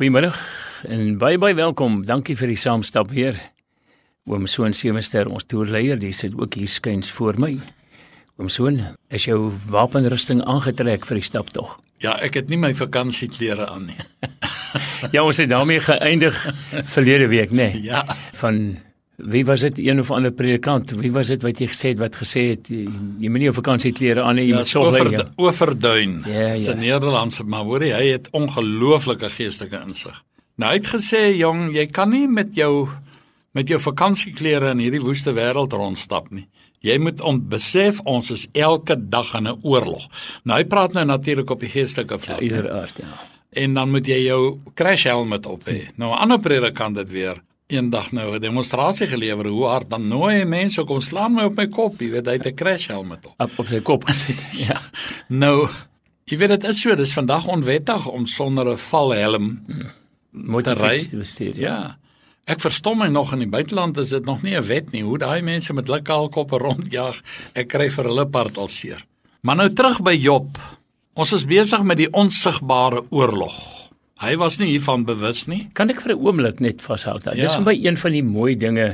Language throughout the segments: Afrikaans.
Goeiemiddag en baie welkom. Dankie vir die saamstap weer. Oom Soon Sewenster, ons toerleier, die sit ook hier skuins voor my. Oom Soon, is jou wapenrusting aangetrek vir die staptog? Ja, ek het nie my vakansieklere aan nie. Ja, ons het daarmee geëindig verlede week, né? Nee? Ja. Van, wie was dit, een of ander predikant, wie was dit wat jy gesê het, jy moet nie jou vakansieklere aan nie, jy moet sorg lê. Overduin, Ja. Dis 'n Nederlandse, maar hoor jy, hy het ongelooflike geestelike insig. Nou, hy het gesê, jong, jy kan nie met jou vakansieklere in hierdie woeste wêreld rondstap nie. Jy moet besef, ons is elke dag in 'n oorlog. Nou, hy praat nou natuurlik op die geestelike vlak. Ja, uiteraard, ja. En dan moet jy jou crashhelmet op hê. Nou 'n ander predikant het weer eendag nou 'n demonstrasie gelewer, hoe hard dan nooi mense kom slaan my op my kop, jy weet, hy het 'n crashhelmet op sy kop gesit. Ja. Nou, jy weet dit is so, dis vandag onwettig om sonder 'n valhelm te ry. Ja. Ek verstom my nog, in die buiteland is dit nog nie 'n wet nie, hoe daai mense met hulle kaalkoppe rondjag, ek kry vir hulle part al seer. Maar nou terug by Job. Ons is besig met die onsigbare oorlog. Hy was nie hiervan bewus nie. Kan ek vir 'n oomblik net vashou? Ja. Dis vir my een van die mooi dinge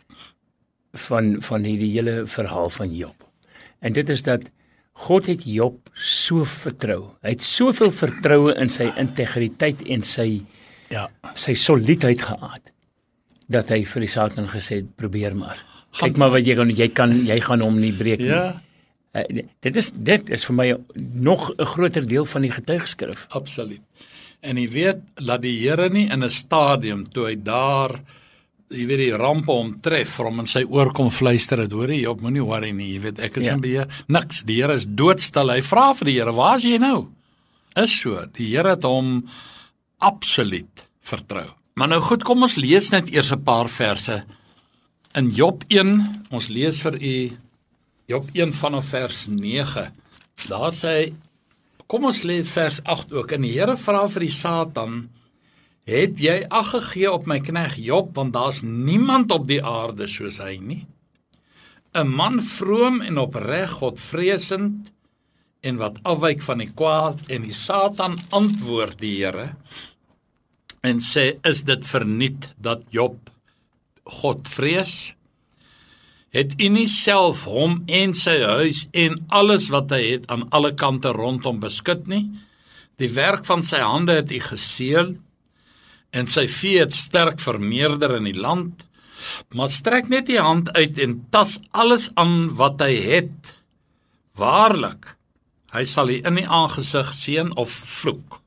van hierdie hele verhaal van Job. En dit is dat God het Job so vertrou. Hy het soveel vertroue in sy integriteit en sy soliedheid gehad, dat hy vir die Satan gesê het, probeer maar. Kyk maar wat jy gaan hom nie breek nie. Ja. Dit is vir my nog 'n groter deel van die getuigskrif. Absoluut. En jy weet, laat die Here nie in 'n stadium, toe hy daar, jy weet, die rampe omtref, vir hom in sy oor kom fluister het, hoor jy, Job, moenie worry nie, jy weet, ek is in beheer, niks, die Here is doodstil, hy vra vir die Here, waar is jy nou? Is so, die Here het hom absoluut vertrou. Maar nou goed, kom ons lees net eers 'n paar verse. In Job 1, ons lees vir u Job 1 vanaf vers 9. Daar sê hy, kom ons lees vers 8 ook. En die Here vra vir die Satan, het jy ag gegee op my knegt Job, want daar's niemand op die aarde soos hy nie. 'n man vroom en opreg, Godvreesend, en wat afwyk van die kwaad. En die Satan antwoord die Here en sê, is dit verniet dat Job God vrees? Het u nie self hom en sy huis en alles wat hy het aan alle kante rondom beskud nie? Die werk van sy hande het u geseël, en sy vee het sterk vermeerder in die land. Maar strek net die hand uit en tas alles aan wat hy het. Waarlik, hy sal u in die aangesig seën of vloek.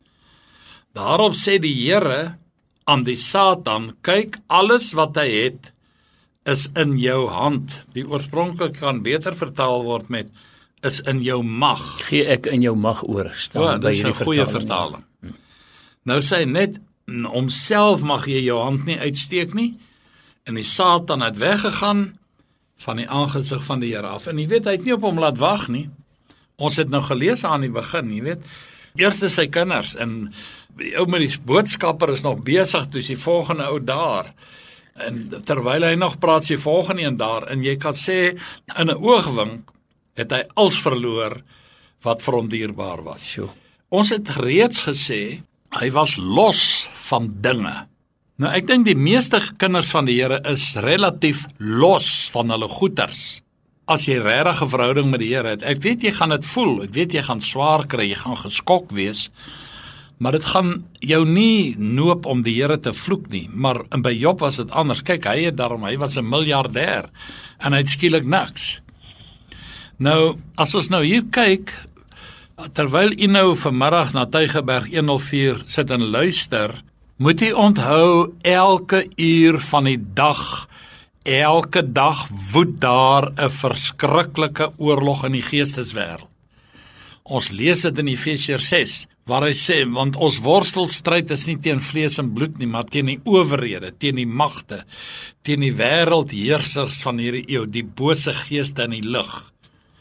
Daarop sê die Here aan die Satan, kyk, alles wat hy het, is in jou hand. Die oorspronklik kan beter vertaal word met, is in jou mag. Gee ek in jou mag oor, staan by hierdie vertaling. Dit is 'n goeie vertaling. Nou sê hy net, homself mag jy jou hand nie uitsteek nie, en die Satan het weggegaan van die aangesig van die Here af. En jy weet, hy het nie op hom laat wag nie. Ons het nou gelees aan die begin, jy weet, eerst sy kinders, en die ou met die boodskapper is nog besig, dus die volgende ou daar, en terwyl hy nog praat, sy volgende een daar, en jy kan sê, in 'n oogwink, het hy alles verloor, wat vir hom dierbaar was. Sure. Ons het reeds gesê, hy was los van dinge. Nou, ek dink die meeste kinders van die Here is relatief los van hulle goeders. As jy regtig 'n verhouding met die Here het, ek weet jy gaan dit voel, ek weet jy gaan swaar kry, jy gaan geskok wees, maar dit gaan jou nie noop om die Here te vloek nie, maar by Job was dit anders. Kyk, hy was 'n miljardêr, en hy het skielik niks. Nou, as ons nou hier kyk, terwyl u nou vanmiddag na Tygerberg 104 sit en luister, moet u onthou, elke uur van die dag, elke dag woed daar 'n verskriklike oorlog in die geesteswêreld. Ons lees dit in Efesiërs 6, waar hy sê, want ons worstelstryd is nie teen vlees en bloed nie, maar teen die owerhede, teen die magte, teen die wêreldheersers van hierdie eeu, die bose geeste in die lug.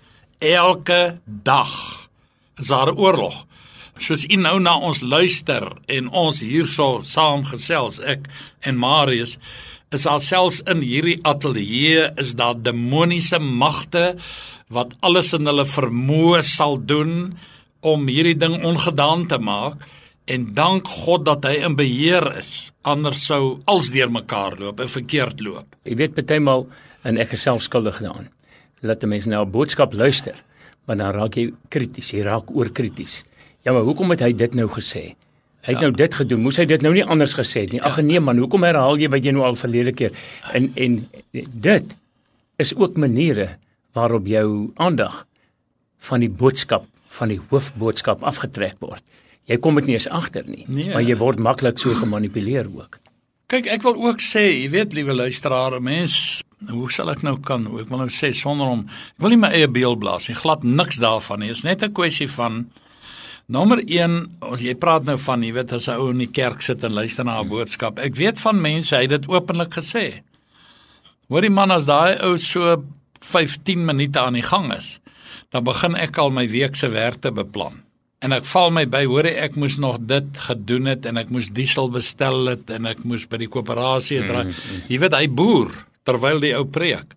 Elke dag is daar 'n oorlog. Soos u nou na ons luister en ons hierso saam gesels, ek en Marius, is daar selfs in hierdie ateljee is daar demoniese magte wat alles in hulle vermoë sal doen om hierdie ding ongedaan te maak, en dank God dat hy in beheer is, anders sou alles deurmekaar loop en verkeerd loop. Jy weet partymal, en ek is self skuldig daaraan, laat 'n mens nou 'n boodskap luister, maar dan raak jy krities, jy raak oorkrities. Ja, maar hoekom het hy dit nou gesê? Hy het nou dit gedoen, moes hy dit nou nie anders gesê het nie? Ag nee man, hoekom herhaal jy wat jy nou al verlede keer? En dit is ook maniere waarop jou aandag van die boodskap, van die hoofboodskap afgetrek word. Jy kom dit nie eens agter nie, maar jy word maklik so gemanipuleer ook. Kyk, ek wil ook sê, jy weet, liewe luisteraar, mens, hoe sal ek nou kan, ek wil nou sê, sonder om, ek wil nie my eie beeld blaas nie, glad niks daarvan nie, is net 'n kwessie van, nommer 1, as jy praat nou van, jy weet, as 'n ou in die kerk sit en luister na 'n boodskap, ek weet van mense, hy het dit openlik gesê. Hoor die man, as daai ou so 15 minute aan die gang is, dan begin ek al my week se werk te beplan. En ek val my by, hoor ek moes nog dit gedoen het, en ek moes diesel bestel het, en ek moes by die koöperasie draai. Jy weet, hy boer, terwyl die ou preek.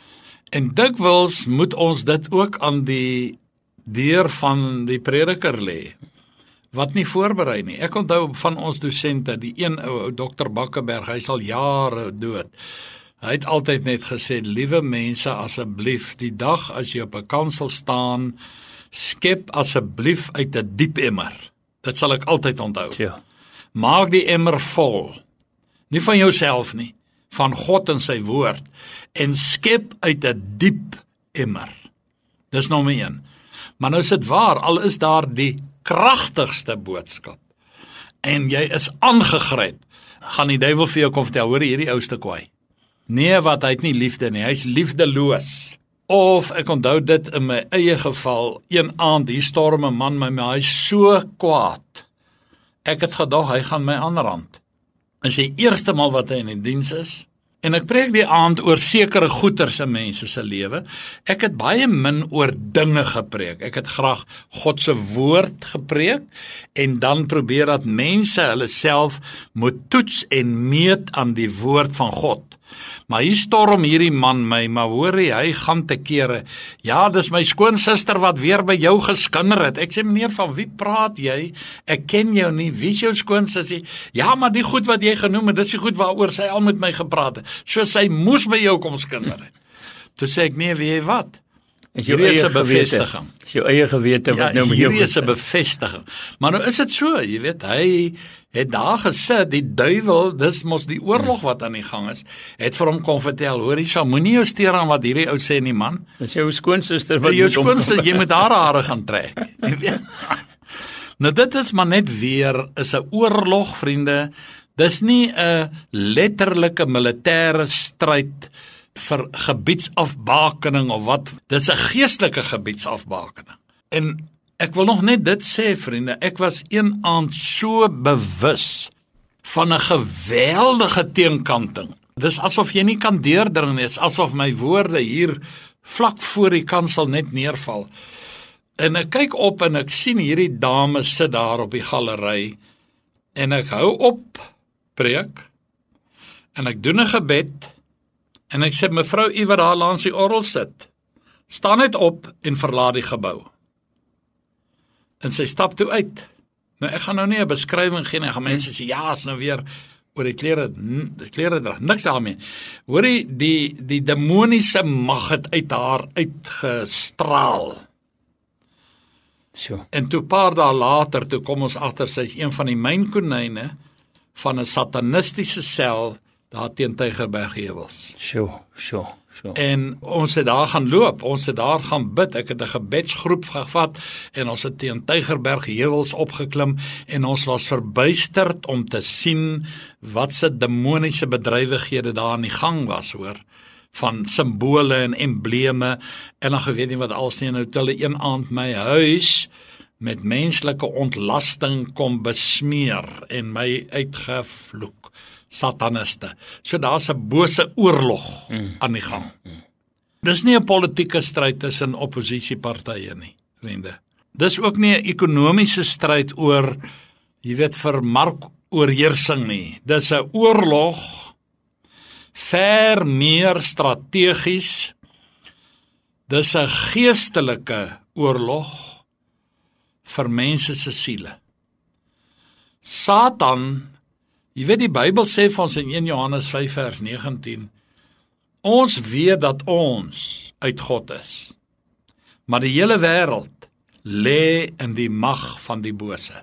En dikwels moet ons dit ook aan die deur van die prediker lê, wat nie voorberei nie. Ek onthou van ons dosente, die een ou, Dr. Bakkeberg, hy is al jare dood. Hy het altyd net gesê, liewe mense, asseblief, die dag as jy op 'n kansel staan, skep asseblief uit 'n diep emmer. Dit sal ek altyd onthou. Ja. Maak die emmer vol. Nie van jouself nie, van God en sy woord. En skep uit 'n diep emmer. Dis nommer 1. Maar nou is dit waar, al is daar die kragtigste boodskap, en jy is aangegryp, gaan die duiwel vir jou kom vertel, hoor hierdie ouste kwaai. Nee, wat, hy het nie liefde nie, hy is liefdeloos. Of, ek onthou dit in my eie geval, een aand, hier storm 'n man my, maar hy is so kwaad. Ek het gedag, hy gaan my aanrand. En sy eerste maal wat hy in die diens is, en ek preek die aand oor sekere goeters in mense se lewe. Ek het baie min oor dinge gepreek. Ek het graag God se woord gepreek, en dan probeer dat mense hulle self moet toets en meet aan die woord van God. Maar hier storm hierdie man my, maar hoor hy gaan te kere, ja, dis my skoonsister wat weer by jou geskinder het. Ek sê, meneer, van wie praat jy? Ek ken jou nie, wie is jou skoonsussie? Ja, maar die goed wat jy genoem het, dis die goed waaroor sy al met my gepraat het, so sy moes by jou kom skinder het. Toe sê ek, nee, weet jy wat? Hierdie is 'n bevestiging. Is jou eie gewete wat nou met jou hierdie is 'n bevestiging. Maar nou is dit so, jy weet, hy het daar gesit, die duiwel, dis mos die oorlog wat aan die gang is, het vir hom kom vertel, hoor Isa, moenie jou steur aan wat hierdie ou sê nie, man. Dis jou skoonsister wat jou skoonsister, jy moet haar hare gaan trek. Jy weet. Nou dit is maar net weer, is 'n oorlog, vriende. Dis nie 'n letterlike militêre stryd vir gebiedsafbakening of wat, dis 'n geestelike gebiedsafbakening. En ek wil nog net dit sê, vriende, ek was een aand so bewus van 'n geweldige teenkanting. Dis asof jy nie kan deurdring nie, dis asof my woorde hier vlak voor die kansel net neerval. En ek kyk op en ek sien hierdie dame sit daar op die galery, en ek hou op preek, en ek doen 'n gebed, en ek sê, mevrou, u wat daar langs die orgel sit, staan net op en verlaat die gebou. En sy stap toe uit. Nou, ek gaan nou nie 'n beskrywing gee, en gaan mense sê, ja, is nou weer oor die klere dra, niks daarmee. Hoor die demoniese mag het uit haar uitgestraal. So. En toe 'n paar dae later, toe kom ons agter, sy is een van die mynkonijne van 'n satanistiese sel, daar teen Tygerbergheuwels. So. En ons het daar gaan loop, ons het daar gaan bid, ek het 'n gebedsgroep gevat, en ons het teen Tygerbergheuwels opgeklim, en ons was verbuisterd om te sien wat se demoniese bedrywighede daar aan die gang was, hoor, van simbole en embleme, en dan geweet nie wat als nie, nou het hulle een aand my huis met menslike ontlasting kom besmeer, en my uitgevloek. Sataniste. So daar's 'n bose oorlog aan die gang. Dis nie 'n politieke stryd tussen oppositiepartye nie, vriende. Dis ook nie 'n ekonomiese stryd oor, jy weet, vir markoorheersing nie. Dis 'n oorlog, ver meer strategies. Dis 'n geestelike oorlog vir mense se siele. Satan, jy weet die Bybel sê vir ons in 1 Johannes 5 vers 19, ons weet dat ons uit God is, maar die hele wêreld lê in die mag van die bose.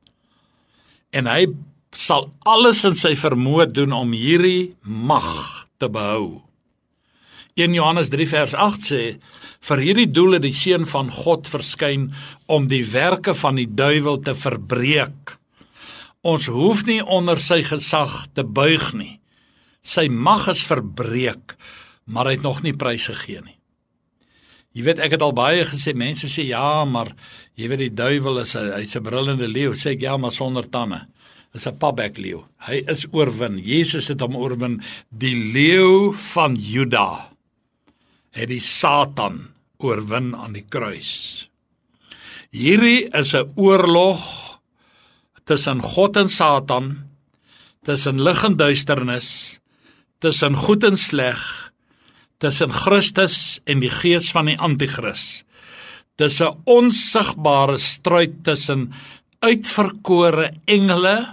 En hy sal alles in sy vermoë doen om hierdie mag te behou. 1 Johannes 3 vers 8 sê, vir hierdie doel het die Seun van God verskyn om die werke van die duiwel te verbreek. Ons hoef nie onder sy gesag te buig nie. Sy mag is verbreek, maar hy het nog nie prys gegee nie. Jy weet, ek het al baie gesê, mense sê, ja, maar jy weet die duiwel hy's 'n brullende leeu, sê ek, ja, maar sonder tande. Is 'n pabek leeu. Hy is oorwin. Jesus het hom oorwin. Die leeu van Juda het die Satan oorwin aan die kruis. Hierdie is 'n oorlog tussen God en Satan, tussen lig en duisternis, tussen goed en sleg, tussen Christus en die gees van die anti-kris. Dis 'n onsigbare stryd tussen uitverkore engele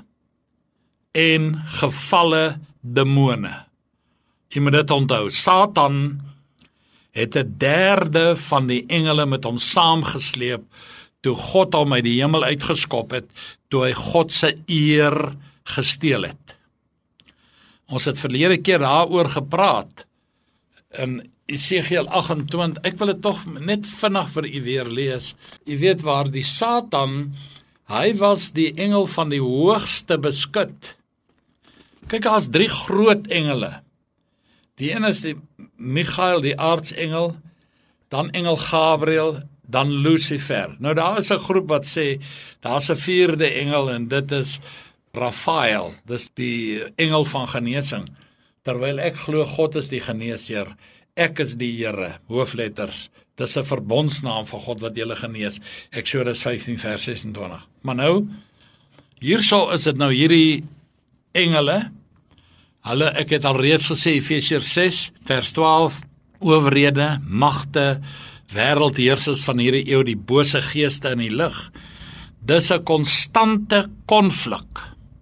en gevalle demone. Jy moet dit onthou, Satan het 'n derde van die engele met hom saamgesleep, toe God hom uit die hemel uitgeskop het, toe hy God se eer gesteel het. Ons het verlede keer daaroor gepraat, in Esegiel 28, ek wil dit tog net vinnig vir u weer lees. U weet waar die Satan, hy was die engel van die hoogste beskut. Kyk, daar is 3 groot engele. Die een is die Michael, die aartsengel, dan engel Gabriel, dan Lucifer. Nou daar is 'n groep wat sê, daar is 'n 4de engel en dit is Raphael, dis die engel van genesing. Terwyl ek glo God is die geneesheer, ek is die Here, hoofletters. Dis 'n verbondsnaam van God wat julle genees. Eksodus 15 vers 26. Maar nou, hierso is dit nou hierdie engele. Ek het al reeds gesê, Efesiërs 6 vers 12, owerhede, magte, wêreldheersers van hierdie eeu, die bose geeste in die lig. Dis 'n konstante konflik.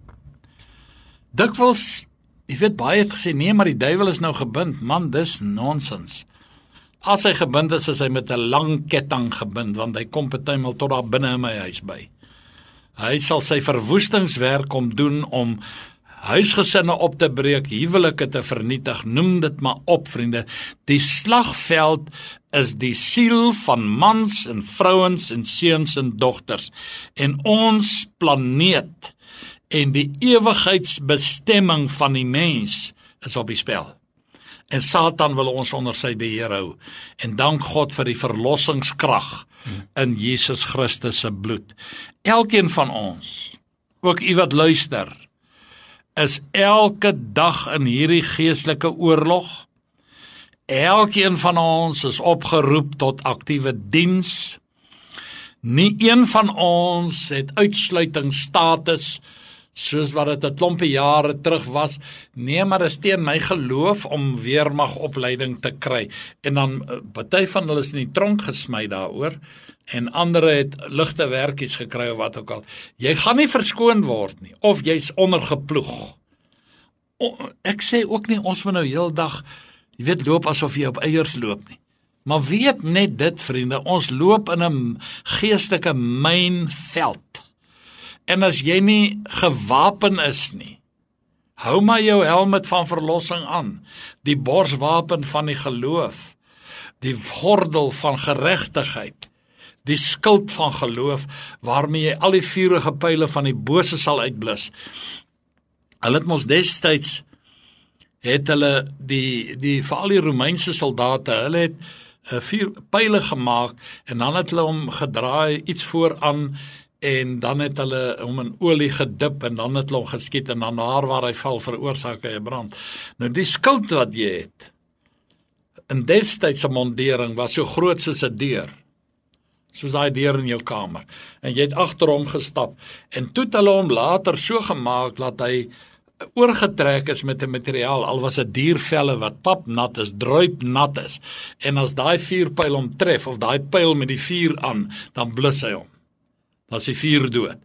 Dikwels, jy weet, baie het gesê, nee, maar die duiwel is nou gebind. Man, dis nonsens. As hy gebind is hy met 'n lang ketting gebind, want hy kom partymal tot daar binne in my huis by. Hy sal sy verwoestingswerk kom doen om huisgesinne op te breek, huwelike te vernietig, noem dit maar op, vriende. Die slagveld is die siel van mans en vrouens en seuns en dogters. En ons planeet en die ewigheidsbestemming van die mens is op die spel. En Satan wil ons onder sy beheer hou. En dank God vir die verlossingskrag in Jesus Christus se bloed. Elkeen van ons, ook u wat luister, is elke dag in hierdie geestelike oorlog. Elkeen van ons is opgeroep tot aktiewe diens. Nie een van ons het uitsluitingsstatus, soos wat dit 'n klompie jare terug was. Nee, maar dit is teen my geloof om weermagopleiding te kry. En dan, party van hulle is in die tronk gesmy daaroor, en ander het ligte werkies gekry of wat ook al. Jy gaan nie verskoon word nie, of jy's ondergeploeg. Ek sê ook nie, ons moet nou heel dag, jy weet, loop asof jy op eiers loop nie. Maar weet net dit, vriende, ons loop in 'n geestelike mynveld. En as jy nie gewapen is nie, hou maar jou helmet van verlossing aan, die borswapen van die geloof, die gordel van geregtigheid, die skild van geloof, waarmee jy al die vuurige pyle van die bose sal uitblus. Hulle het mos destyds, het hulle veral die Romeinse soldate, hulle het 4 pyle gemaak, en dan het hulle hom gedraai, iets vooraan, en dan het hulle hom in olie gedip, en dan het hulle hom geskiet, en dan daar waar hy val, veroorsaak hy 'n brand. Nou die skild wat jy het, in destydse mondering, was so groot soos 'n deur, soos daai deur in jou kamer, en jy het agter hom gestap, en toe het hulle hom later so gemaak, dat hy oorgetrek is met 'n materiaal, al was 'n diervelle wat papnat is, druipnat is, en as daai vuurpyl hom tref, of daai pyl met die vuur aan, dan blus hy hom. Dan is die vuur dood.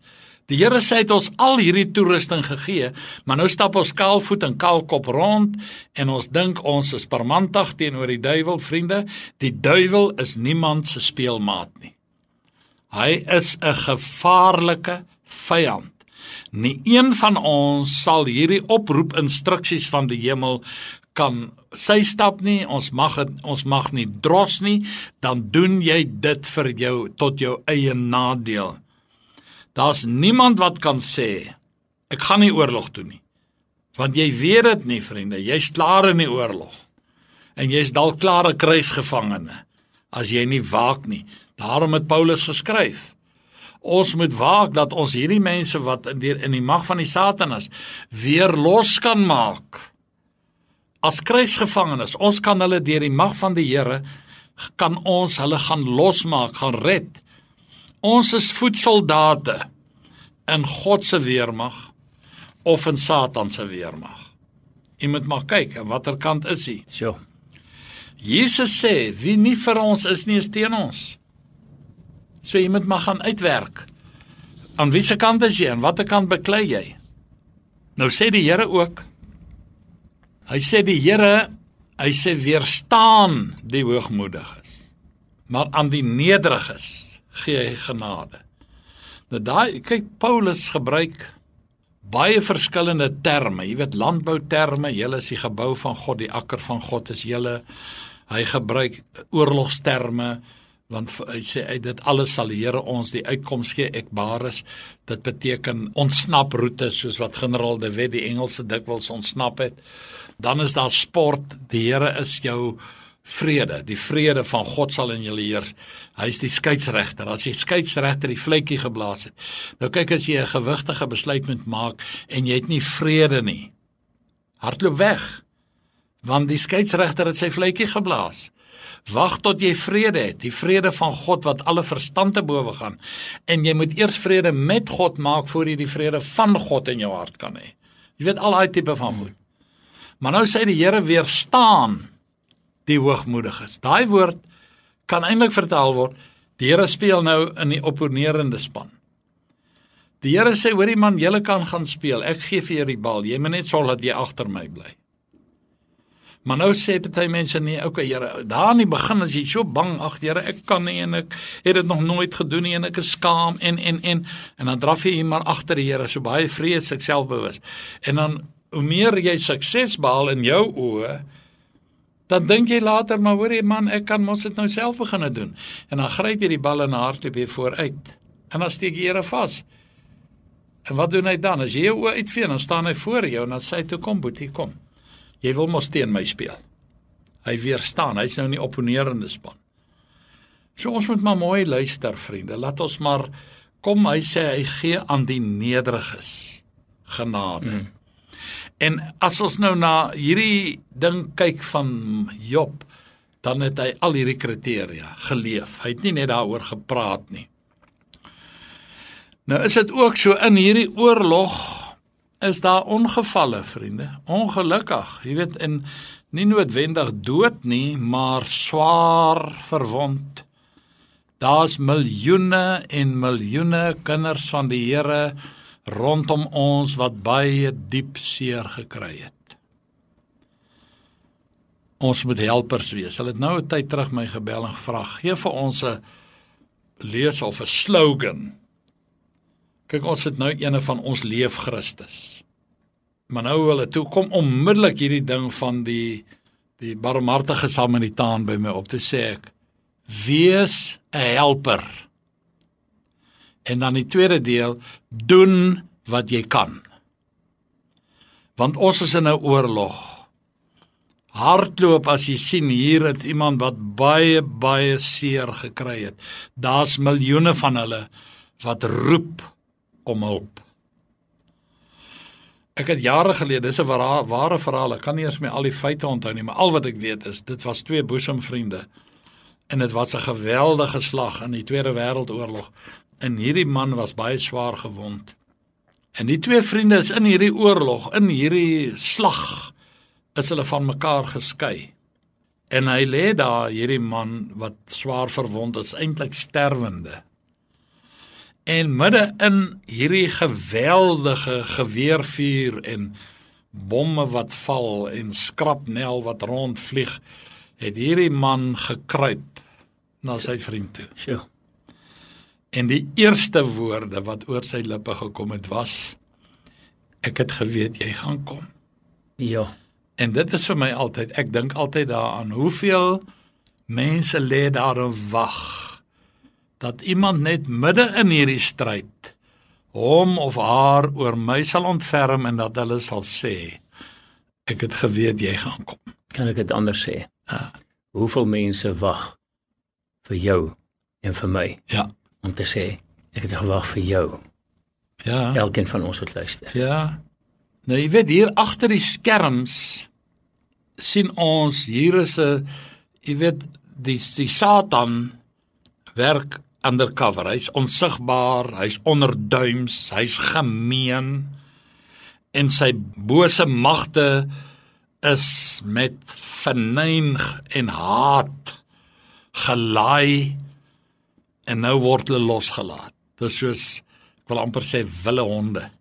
Die Here sê het ons al hierdie toerusting gegee, maar nou stap ons kaalvoet en kaalkop rond en ons dink ons is parmantig teenoor die duiwel, vriende. Die duiwel is niemand se speelmaat nie. Hy is 'n gevaarlike vyand. Nie een van ons sal hierdie oproep instruksies van die hemel kan sy stap nie, ons mag nie dros nie, dan doen jy dit vir jou tot jou eie nadeel. Daar's niemand wat kan sê, ek gaan nie oorlog doen nie. Want jy weet dit nie, vriende, jy's klaar in die oorlog. En jy's dalk klaar 'n krygsgevangene, as jy nie waak nie. Daarom het Paulus geskryf, ons moet waak dat ons hierdie mense wat in die mag van die Satan is, weer los kan maak. As krygsgevangenes, ons kan hulle deur die mag van die Here, kan ons hulle gaan losmaak, gaan red. Ons is voetsoldate in God se weermag of in Satan se weermag. Jy moet maar kyk, aan watter kant is hy? Sjoe. Jesus sê, wie nie vir ons is nie, is teen ons. So jy moet maar gaan uitwerk. Aan wie se kant is jy? Aan watter kant beklei jy? Nou sê die Here ook, hy sê weerstaan die hoogmoediges, maar aan die nederiges gee hy genade. Nou kyk, Paulus gebruik baie verskillende terme, jy weet, landbouterme, julle is die gebou van God, die akker van God is julle, hy gebruik oorlogsterme, want hy sê, dit alles sal die Here ons die uitkoms gee, ekbaris, dit beteken ontsnaproutes, soos wat generaal de Wet die Engelse dikwels ontsnap het, dan is daar sport, die Here is jou vrede, die vrede van God sal in julle heers, hy is die skeiedsregter, as die skeiedsregter die vletjie geblaas het, nou kyk as jy 'n gewigtige besluit moet maak, en jy het nie vrede nie, hardloop weg, want die skeiedsregter het sy vletjie geblaas, wag tot jy vrede het, die vrede van God wat alle verstand te bowe gaan, en jy moet eers vrede met God maak, voor jy die vrede van God in jou hart kan hê, jy weet al die tipe van goed, maar nou sê die Here weerstaan die hoogmoediges. Daai woord kan eintlik vertaal word, die Here speel nou in die opponerende span. Die Here sê, hoorie man, julle kan gaan speel, ek gee vir jou die bal, jy moet net sorg dat jy agter my bly. Maar nou sê party mense, nee, okay Here, daar in die begin is jy so bang, ag Here, ek kan nie, en ek het dit nog nooit gedoen nie, en ek is skaam, en dan draf jy maar agter die Here, so baie vrees, ek selfbewus. En dan, hoe meer jy sukses behaal in jou oë, dan dink jy later, maar hoor jy man, ek kan mos dit nou self begin doen. En dan gryp jy die bal en hardloop jy vooruit. En dan steek die Here vas. En wat doen hy dan? As jy jou oë uitvee, dan staan hy voor jou en dan sê hy toe, kom boetie, kom. Jy wil mos teen my speel. Hy weerstaan, hy's nou in die opponerende span. So ons moet maar mooi luister, vriende. Laat ons maar, kom, hy sê, hy gee aan die nederiges genade. En as ons nou na hierdie ding kyk van Job, dan het hy al hierdie kriteria geleef. Hy het nie net daaroor gepraat nie. Nou is dit ook so, in hierdie oorlog is daar ongevalle, vriende. Ongelukkig, jy weet, en nie noodwendig dood nie, maar swaar verwond. Daar's miljoene en miljoene kinders van die Here rondom ons wat baie diep seer gekry het. Ons moet helpers wees. Hulle het nou 'n tyd terug my gebel en gevra, gee vir ons 'n lees of 'n slogan. Kyk, ons het nou ene van ons leef Christus. Maar nou hulle toe kom onmiddellik hierdie ding van die barmhartige Samaritaan by my op te sê ek, wees 'n helper. En dan die tweede deel, doen wat jy kan. Want ons is in 'n oorlog. Hardloop as jy sien, hier het iemand wat baie, baie seer gekry het. Daar's miljoene van hulle wat roep om hulp. Ek het jare gelede, dis 'n ware verhaal, ek kan nie eers my al die feite onthou nie, maar al wat ek weet is, dit was 2 boesemvriende, en dit was 'n geweldige slag in die Tweede Wêreldoorlog, en hierdie man was baie swaar gewond. En die 2 vriende is in hierdie oorlog, in hierdie slag, is hulle van mekaar geskei. En hy lê daar, hierdie man wat swaar verwond is, eintlik sterwende. En midde in hierdie geweldige geweervuur en bomme wat val en skrapnel wat rondvlieg, het hierdie man gekruip na sy vriend toe. Sjoe. En die eerste woorde wat oor sy lippe gekom het was, ek het geweet jy gaan kom. Ja. En dit is vir my altyd, ek dink altyd daaraan, hoeveel mense lê daar en wag, dat iemand net midde in hierdie stryd, hom of haar oor my sal ontferm en dat hulle sal sê, ek het geweet jy gaan kom. Kan ek dit anders sê? Hoeveel mense wag vir jou en vir my, Ja, om te sê, ek het gewag vir jou. ja, Elkeen van ons wat luister. ja. Nou jy weet, hier agter die skerms sien ons, hier is 'n, jy weet, die Satan werk undercover, hy's onsigbaar, hy's onderduims, hy's gemeen, en sy bose magte is met venyn en haat gelaai, en nou word hulle losgelaat. Dis soos, ek wil amper sê, wille honde.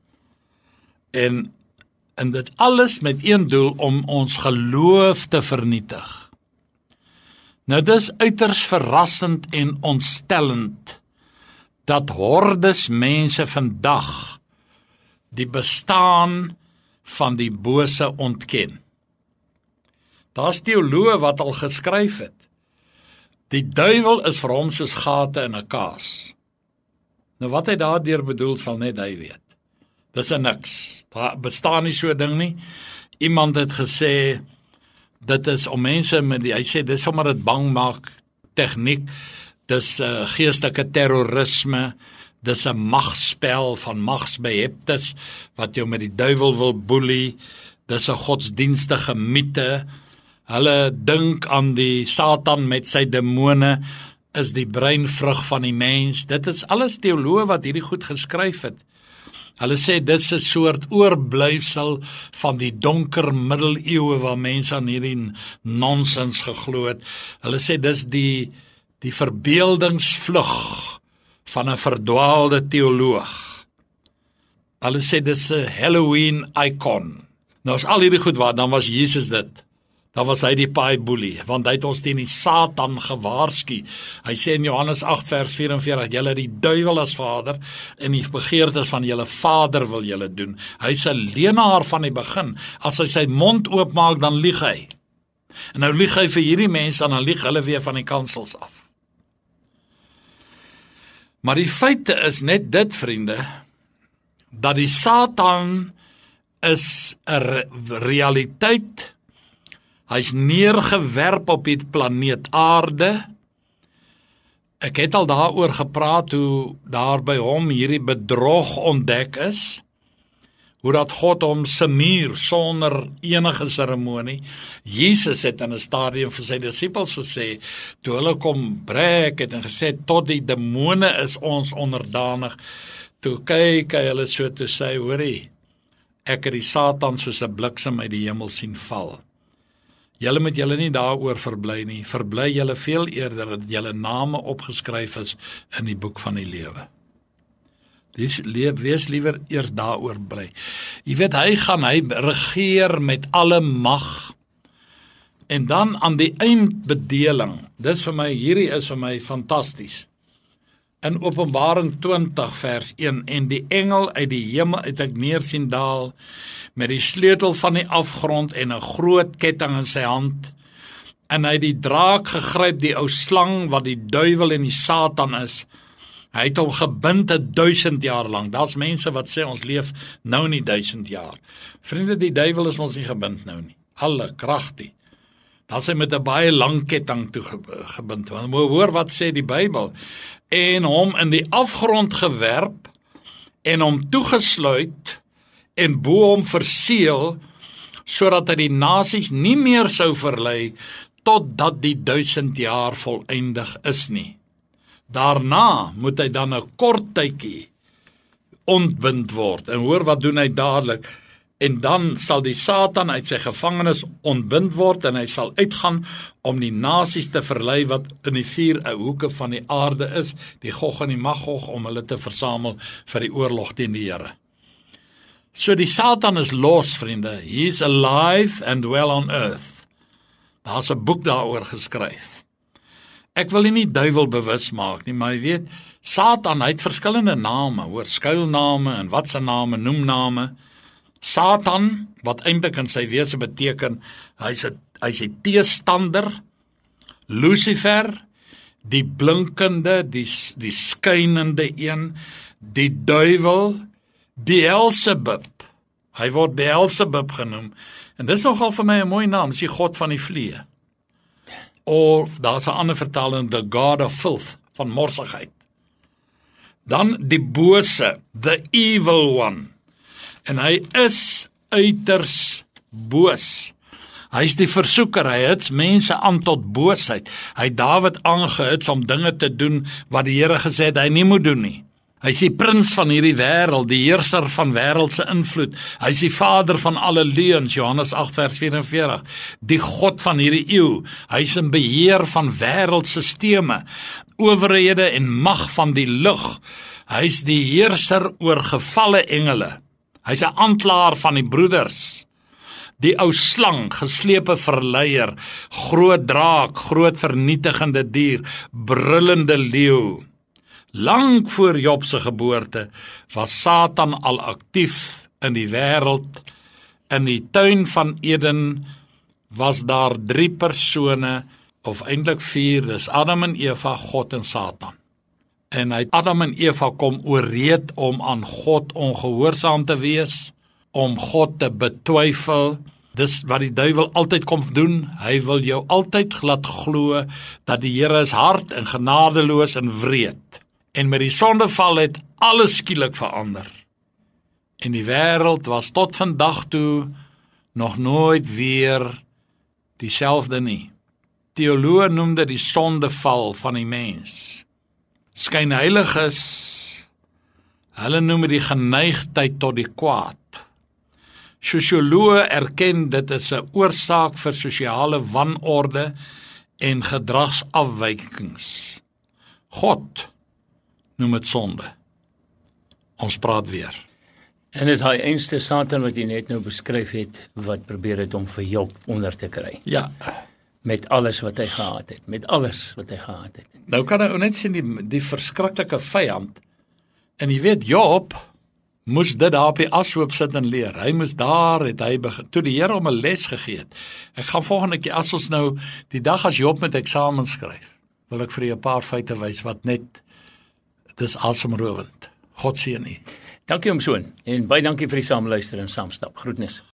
En dit alles met een doel om ons geloof te vernietig. Nou dis uiters verrassend en ontstellend dat hordes mense vandag die bestaan van die bose ontken. Daar's teoloë wat al geskryf het. Die duiwel is vir hom soos gate in 'n kaas. Nou wat hy daardeur bedoel sal net hy weet. Dis 'n niks. Daar bestaan nie so 'n ding nie. Iemand het gesê dit is om mense met die, hy sê dis sommer dit bang maak tegniek. Dis geestelike terrorisme. Dis 'n magspel van magsbeheptes wat jou met die duiwel wil boelie. Dis 'n godsdienstige mite. Hulle dink aan die Satan met sy demone is die breinvrug van die mens. Dit is alles teoloë wat hierdie goed geskryf het. Hulle sê dis 'n soort oorblyfsel van die donker middeleeue waar mense aan hierdie nonsens geglo het. Hulle sê dis die verbeeldingsvlug van 'n verdwaalde teoloog. Hulle sê dis 'n Halloween icon. Nou as al hierdie goed waar, dan was Jesus dit. Dan was hy die paaiboelie, want hy het ons teen die Satan gewaarsku. Hy sê in Johannes 8 vers 44, julle die duiwel as vader en die begeertes van julle vader wil julle doen. Hy's 'n leienaar van die begin. As hy sy mond oopmaak, dan lieg hy. En nou lieg hy vir hierdie mense en dan lieg hulle weer van die kansels af. Maar die feite is net dit, vriende, dat die Satan is 'n realiteit. Hy's neergewerp op die planeet Aarde. Ek het al daaroor gepraat hoe daar by hom hierdie bedrog ontdek is. Hoe dat God hom smeer sonder enige seremonie. Jesus het in 'n stadium vir sy disippels gesê, toe hulle kom breek het en gesê, tot die demone is ons onderdanig. Toe kyk hy hulle so toe sê, hoorie, ek het die Satan soos 'n bliksem uit die hemel sien val. Julle moet julle nie daaroor verbly nie, verbly julle veel eerder dat julle name opgeskryf is in die boek van die lewe. Wees liewer eers daaroor bly. Jy weet, hy regeer met alle mag. En dan aan die eindbedeling, hierdie is vir my fantasties. In Openbaring 20 vers 1, en die engel uit die hemel het ek neer sien daal, met die sleutel van die afgrond en 'n groot ketting in sy hand, en hy het die draak gegryp, die ou slang wat die duiwel en die Satan is. Hy het hom gebind 1000 jaar lang. Daar's mense wat sê ons leef nou nie 1000 jaar. Vriende, die duiwel is ons nie gebind nou nie. Alle kragtig. Dan sy met 'n baie lang ketting toe gebind. Want hoor wat sê die Bybel. En hom in die afgrond gewerp en hom toegesluit en bo hom verseël, sodat hy die nasies nie meer sou verlei totdat die 1000 jaar volëindig is nie. Daarna moet hy dan 'n kort tydjie ontbind word. En hoor wat doen hy dadelik? En dan sal die Satan uit sy gevangenis ontbind word en hy sal uitgaan om die nasies te verlei wat in die 4 hoeke van die aarde is, die Gog en die Magog, om hulle te versamel vir die oorlog teen die Here. So die Satan is los, vriende. He is alive and well on earth. Daar's 'n boek daaroor geskryf. Ek wil nie duiwel bewus maak nie, maar jy weet, Satan, hy het verskillende name, hoor, skuilname en wat se name, noemname. Satan, wat eintlik in sy wese beteken, hy's 'n teestander. Lucifer, die blinkende, die skynende een, die duiwel, Beelzebub. Hy word Beelzebub genoem. En dis nogal vir my 'n mooi naam, is die god van die vliee. Of daar's 'n ander vertaling, the god of filth, van morsigheid. Dan die bose, the evil one. En hy is uiters boos. Hy is die versoeker, hy hits mense aan tot boosheid. Hy het Dawid aangehits om dinge te doen wat die Here gesê het hy nie moet doen nie. Hy is die prins van hierdie wêreld, die heerser van wêreldse invloed. Hy is die vader van alle leuns, Johannes 8 vers 44. Die god van hierdie eeu. Hy is in beheer van wêreldstelsels, owerhede en mag van die lug. Hy is die heerser oor gevalle engele. Hy is 'n aanklaer van die broeders. Die ou slang, geslepe verleier, groot draak, groot vernietigende dier, brullende leeu. Lang voor Job se geboorte was Satan al aktief in die wêreld. In die tuin van Eden was daar 3 persone, of eintlik 4, dis Adam en Eva, God en Satan. En hy het Adam en Eva kom ooreed om aan God ongehoorsaam te wees, om God te betwyfel. Dis wat die duiwel altyd kom doen. Hy wil jou altyd laat glo dat die Here is hard en genadeloos en wreed. En met die sondeval het alles skielik verander. En die wêreld was tot vandag toe nog nooit weer dieselfde nie. Teoloë noem dit die sondeval van die mens. Skynheiliges, hulle noem dit die geneigtheid tot die kwaad. Sosioloë erken dit is 'n oorsaak vir sosiale wanorde en gedragsafwykings. God noem dit sonde. Ons praat weer. En is hy eenste Satan wat jy net nou beskryf het, wat probeer het om vir Job onder te kry. Ja. Met alles wat hy gehad het, met alles wat hy gehad het. Nou kan hy net sien die verskriklike vyand. En jy weet, Job moes dit daar op die ashoop sit en leer. Hy moes daar, het hy begin, toe die Here hom 'n les gegee het. Ek gaan volgende keer, as ons nou, die dag as Job met eksamen skryf, wil ek vir julle 'n paar feite wys wat net, dis asemrowend. God seën u. Dankie oom Soon, en baie dankie vir die saamluister en saamstap. Groetnis.